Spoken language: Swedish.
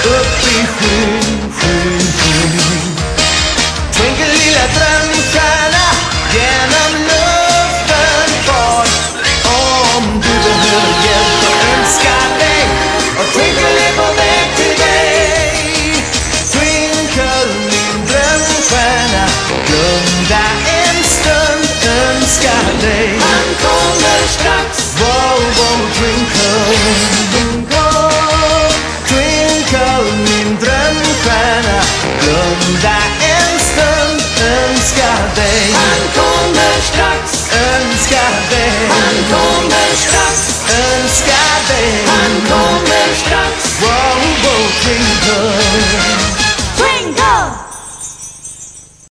upp i skyn, skyn, skyn. Twinkle lilla drömstjärna genom luften far. Om du behöver hjälp och önskar dig, och twinkle är på väg till dig. Twinkle min drömstjärna, blunda en stund, önskar dig. Han kommer strax. Wow, wow, twinkle, twinkle min drömstjärna, blunda